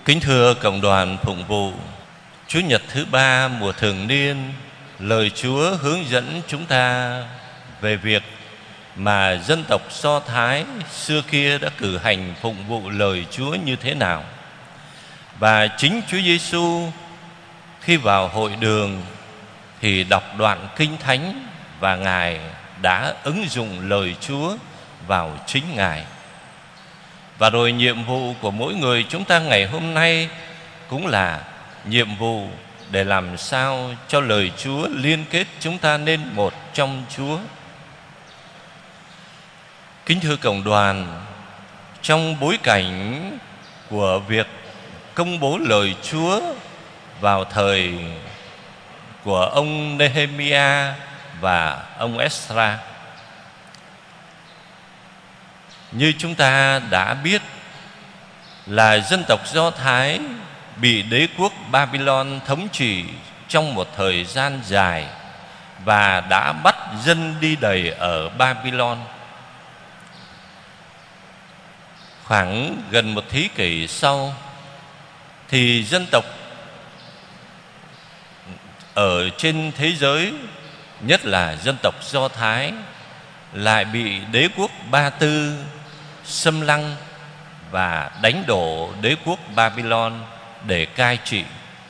Kính thưa cộng đoàn phụng vụ, Chủ nhật thứ ba mùa thường niên, lời Chúa hướng dẫn chúng ta về việc mà dân tộc Do Thái xưa kia đã cử hành phụng vụ lời Chúa như thế nào. Và chính Chúa Giêsu khi vào hội đường thì đọc đoạn Kinh Thánh và Ngài đã ứng dụng lời Chúa vào chính Ngài. Và rồi nhiệm vụ của mỗi người chúng ta ngày hôm nay cũng là nhiệm vụ để làm sao cho lời Chúa liên kết chúng ta nên một trong Chúa. Kính thưa cộng đoàn, trong bối cảnh của việc công bố lời Chúa vào thời của ông Nehemia và ông Esra, như chúng ta đã biết là dân tộc Do Thái bị đế quốc Babylon thống trị trong một thời gian dài và đã bắt dân đi đầy ở Babylon. Khoảng gần một thế kỷ sau thì dân tộc ở trên thế giới, nhất là dân tộc Do Thái, lại bị đế quốc Ba Tư xâm lăng và đánh đổ đế quốc Babylon để cai trị.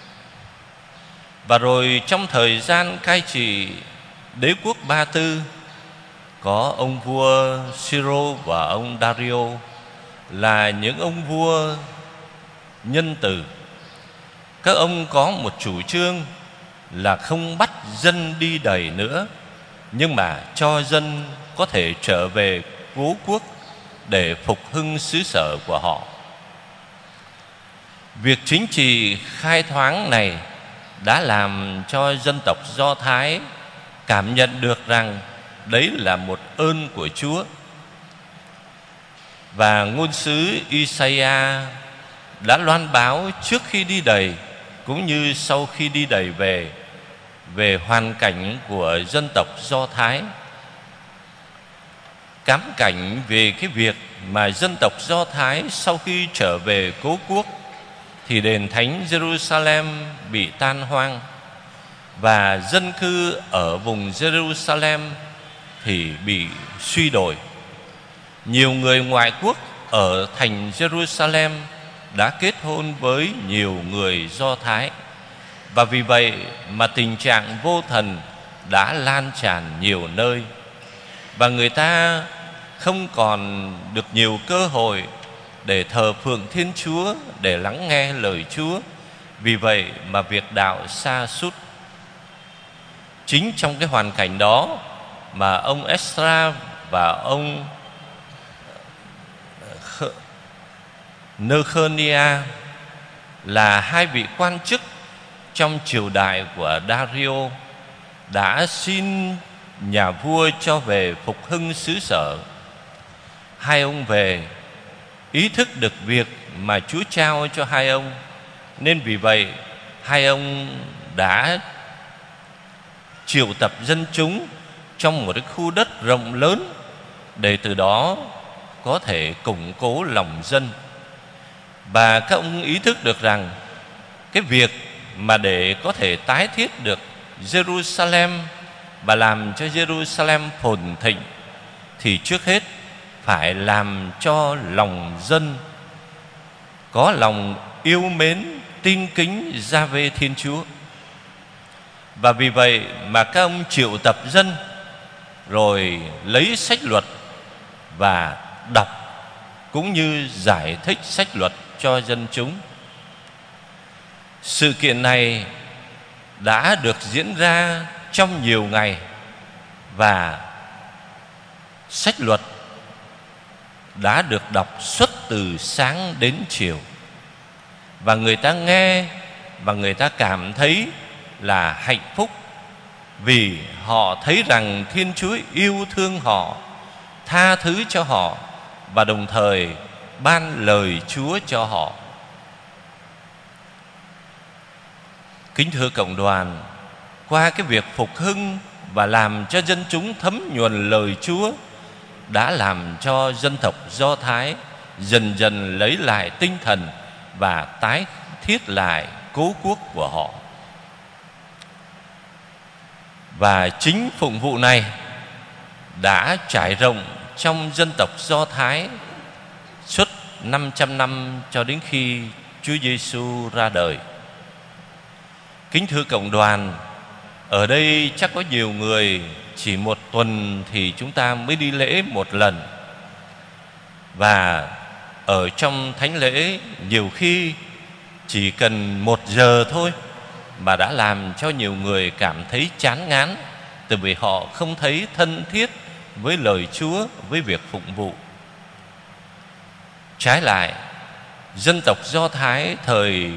Và rồi trong thời gian cai trị đế quốc Ba Tư, có ông vua Siro và ông Dario là những ông vua nhân từ. Các ông có một chủ trương là không bắt dân đi đầy nữa, nhưng mà cho dân có thể trở về cố quốc để phục hưng xứ sở của họ. Việc chính trị khai thoáng này đã làm cho dân tộc Do Thái cảm nhận được rằng đấy là một ơn của Chúa. Và ngôn sứ Isaiah đã loan báo trước khi đi đầy cũng như sau khi đi đầy về hoàn cảnh của dân tộc Do Thái, cám cảnh về cái việc mà dân tộc Do Thái sau khi trở về cố quốc thì đền thánh Jerusalem bị tan hoang, và dân cư ở vùng Jerusalem thì bị suy đồi. Nhiều người ngoại quốc ở thành Jerusalem đã kết hôn với nhiều người Do Thái, và vì vậy mà tình trạng vô thần đã lan tràn nhiều nơi, và người ta không còn được nhiều cơ hội để thờ phượng Thiên Chúa, để lắng nghe lời Chúa. Vì vậy mà việc đạo sa sút. Chính trong cái hoàn cảnh đó mà ông Esra và ông Nehemia là hai vị quan chức trong triều đại của Dario đã xin nhà vua cho về phục hưng xứ sở. Hai ông về ý thức được việc mà Chúa trao cho hai ông, nên vì vậy hai ông đã triệu tập dân chúng trong một cái khu đất rộng lớn để từ đó có thể củng cố lòng dân. Và các ông ý thức được rằng cái việc mà để có thể tái thiết được Jerusalem và làm cho Jerusalem phồn thịnh thì trước hết phải làm cho lòng dân có lòng yêu mến, tin kính Giê-hô-va Thiên Chúa. Và vì vậy mà các ông triệu tập dân, rồi lấy sách luật và đọc cũng như giải thích sách luật cho dân chúng. Sự kiện này đã được diễn ra trong nhiều ngày, và sách luật đã được đọc suốt từ sáng đến chiều. Và người ta nghe và người ta cảm thấy là hạnh phúc, vì họ thấy rằng Thiên Chúa yêu thương họ, tha thứ cho họ, và đồng thời ban lời Chúa cho họ. Kính thưa cộng đoàn, qua cái việc phục hưng và làm cho dân chúng thấm nhuần lời Chúa đã làm cho dân tộc Do Thái dần dần lấy lại tinh thần và tái thiết lại cố quốc của họ. Và chính phụng vụ này đã trải rộng trong dân tộc Do Thái suốt 500 năm cho đến khi Chúa Giêsu ra đời. Kính thưa cộng đoàn, ở đây chắc có nhiều người chỉ một tuần thì chúng ta mới đi lễ một lần. Và ở trong thánh lễ nhiều khi chỉ cần 1 giờ thôi mà đã làm cho nhiều người cảm thấy chán ngán, từ vì họ không thấy thân thiết với lời Chúa, với việc phụng vụ. Trái lại, dân tộc Do Thái thời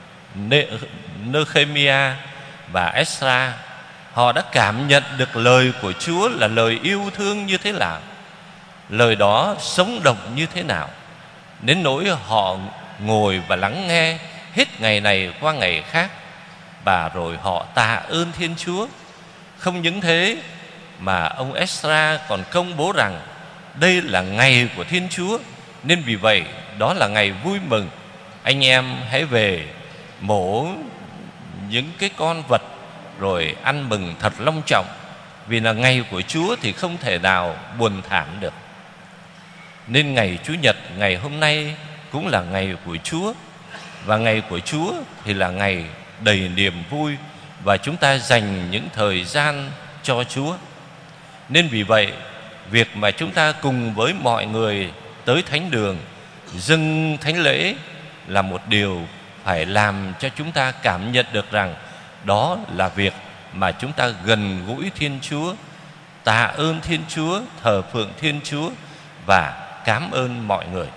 Nehemia và Esra, họ đã cảm nhận được lời của Chúa là lời yêu thương như thế nào, lời đó sống động như thế nào, đến nỗi họ ngồi và lắng nghe hết ngày này qua ngày khác, và rồi họ tạ ơn Thiên Chúa. Không những thế mà ông Esra còn công bố rằng đây là ngày của Thiên Chúa, nên vì vậy đó là ngày vui mừng. Anh em hãy về mổ những cái con vật rồi ăn mừng thật long trọng, vì là ngày của Chúa thì không thể nào buồn thảm được. Nên ngày Chủ nhật, ngày hôm nay cũng là ngày của Chúa. Và ngày của Chúa thì là ngày đầy niềm vui, và chúng ta dành những thời gian cho Chúa. Nên vì vậy, việc mà chúng ta cùng với mọi người tới thánh đường dâng thánh lễ là một điều phải làm cho chúng ta cảm nhận được rằng đó là việc mà chúng ta gần gũi Thiên Chúa, tạ ơn Thiên Chúa, thờ phượng Thiên Chúa và cảm ơn mọi người.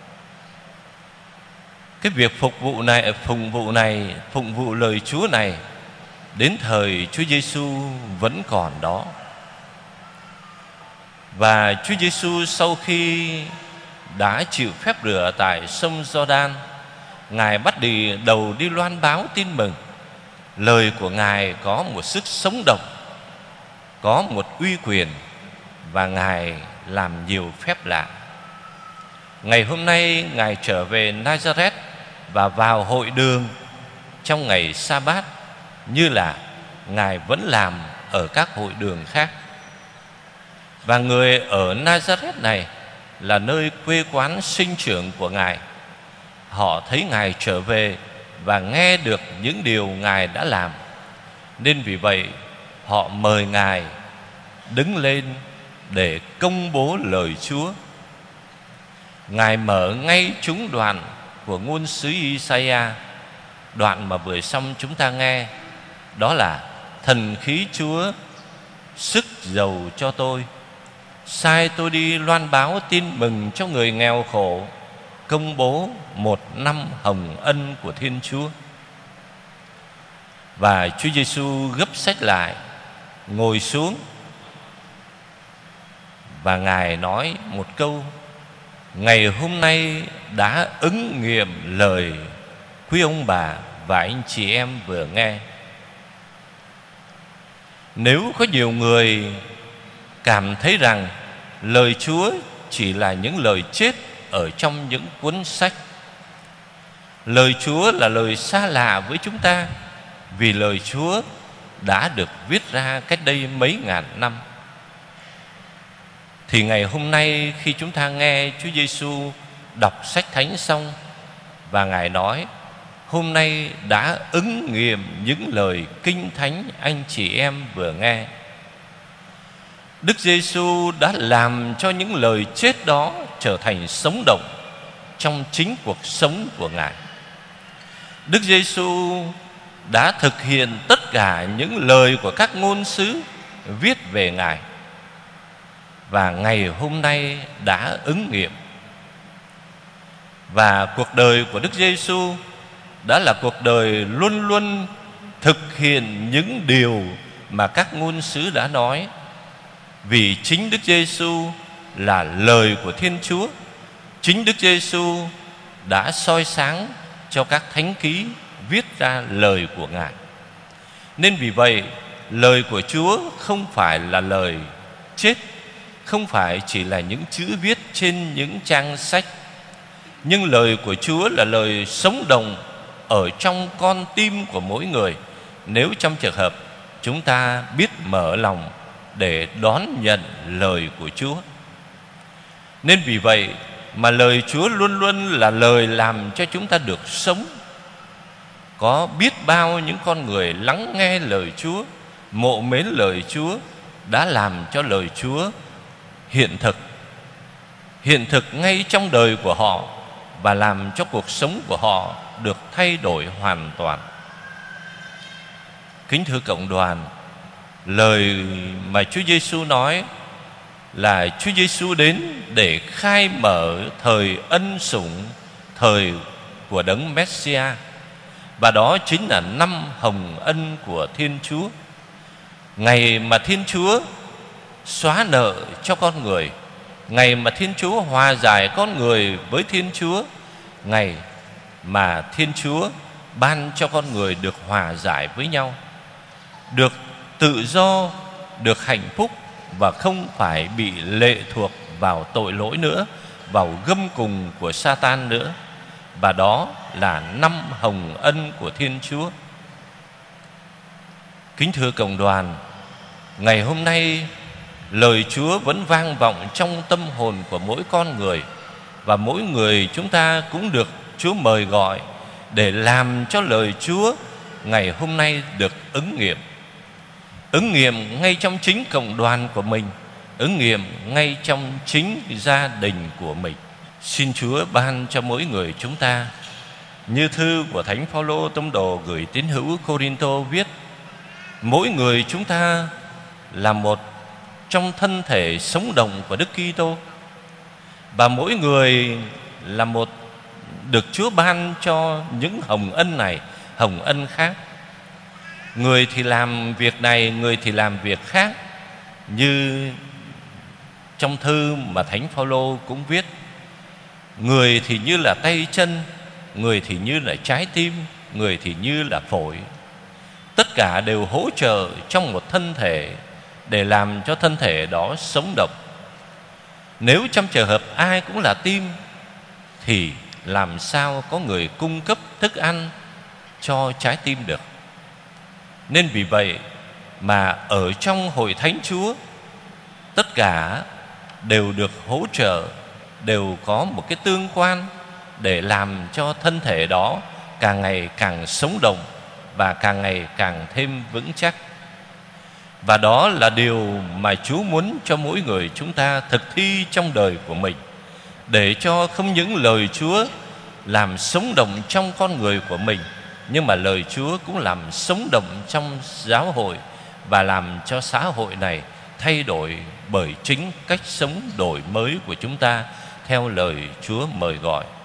Cái việc phụng vụ lời Chúa này đến thời Chúa Giêsu vẫn còn đó. Và Chúa Giêsu sau khi đã chịu phép rửa tại sông Giođan, Ngài bắt đầu đi loan báo tin mừng. Lời của Ngài có một sức sống động, có một uy quyền, và Ngài làm nhiều phép lạ. Ngày hôm nay Ngài trở về Nazareth và vào hội đường trong ngày Sa-bát, như là Ngài vẫn làm ở các hội đường khác. Và người ở Nazareth này là nơi quê quán sinh trưởng của Ngài. Họ thấy Ngài trở về và nghe được những điều Ngài đã làm, nên vì vậy họ mời Ngài đứng lên để công bố lời Chúa. Ngài mở ngay chúng đoạn của ngôn sứ Isaiah, đoạn mà vừa xong chúng ta nghe, đó là: thần khí Chúa sức giàu cho tôi, sai tôi đi loan báo tin mừng cho người nghèo khổ, công bố 1 năm hồng ân của Thiên Chúa. Và Chúa Giêsu gấp sách lại, ngồi xuống, và Ngài nói một câu: ngày hôm nay đã ứng nghiệm lời quý ông bà và anh chị em vừa nghe. Nếu có nhiều người cảm thấy rằng lời Chúa chỉ là những lời chết ở trong những cuốn sách, lời Chúa là lời xa lạ với chúng ta, vì lời Chúa đã được viết ra cách đây mấy ngàn năm, thì ngày hôm nay khi chúng ta nghe Chúa Giêsu đọc sách thánh xong, và Ngài nói hôm nay đã ứng nghiệm những lời kinh thánh anh chị em vừa nghe, Đức Giêsu đã làm cho những lời chết đó trở thành sống động trong chính cuộc sống của Ngài. Đức Giêsu đã thực hiện tất cả những lời của các ngôn sứ viết về Ngài, và ngày hôm nay đã ứng nghiệm. Và cuộc đời của Đức Giêsu đã là cuộc đời luôn luôn thực hiện những điều mà các ngôn sứ đã nói, vì chính Đức Giêsu là lời của Thiên Chúa. Chính Đức Giêsu đã soi sáng cho các thánh ký viết ra lời của Ngài. Nên vì vậy, lời của Chúa không phải là lời chết, không phải chỉ là những chữ viết trên những trang sách, Nhưng lời của Chúa là lời sống động ở trong con tim của mỗi người, nếu trong trường hợp chúng ta biết mở lòng để đón nhận lời của Chúa. Nên vì vậy mà lời Chúa luôn luôn là lời làm cho chúng ta được sống. Có biết bao những con người lắng nghe lời Chúa, mộ mến lời Chúa, đã làm cho lời Chúa hiện thực ngay trong đời của họ, và làm cho cuộc sống của họ được thay đổi hoàn toàn. Kính thưa cộng đoàn, lời mà Chúa Giêsu nói là Chúa Giêsu đến để khai mở thời ân sủng, thời của Đấng Messia, và đó chính là năm hồng ân của Thiên Chúa. Ngày mà Thiên Chúa xóa nợ cho con người, ngày mà Thiên Chúa hòa giải con người với Thiên Chúa, ngày mà Thiên Chúa ban cho con người được hòa giải với nhau, được tự do, được hạnh phúc, và không phải bị lệ thuộc vào tội lỗi nữa, vào gông cùm của Sa-tan nữa. Và đó là năm hồng ân của Thiên Chúa. Kính thưa cộng đoàn, ngày hôm nay lời Chúa vẫn vang vọng trong tâm hồn của mỗi con người, và mỗi người chúng ta cũng được Chúa mời gọi để làm cho lời Chúa ngày hôm nay được ứng nghiệm ngay trong chính cộng đoàn của mình, ứng nghiệm ngay trong chính gia đình của mình. Xin Chúa ban cho mỗi người chúng ta, như thư của Thánh Phaolô tông đồ gửi tín hữu Cô-rinh-tô viết: mỗi người chúng ta là một trong thân thể sống động của Đức Kitô, và mỗi người là một được Chúa ban cho những hồng ân này, hồng ân khác. Người thì làm việc này, người thì làm việc khác. Như trong thư mà Thánh Phaolô cũng viết: người thì như là tay chân, người thì như là trái tim, người thì như là phổi. Tất cả đều hỗ trợ trong một thân thể để làm cho thân thể đó sống động. Nếu trong trường hợp ai cũng là tim, thì làm sao có người cung cấp thức ăn cho trái tim được? Nên vì vậy mà ở trong hội thánh Chúa, tất cả đều được hỗ trợ, đều có một cái tương quan để làm cho thân thể đó càng ngày càng sống động và càng ngày càng thêm vững chắc. Và đó là điều mà Chúa muốn cho mỗi người chúng ta thực thi trong đời của mình, để cho không những lời Chúa làm sống động trong con người của mình, nhưng mà lời Chúa cũng làm sống động trong giáo hội, và làm cho xã hội này thay đổi bởi chính cách sống đổi mới của chúng ta theo lời Chúa mời gọi.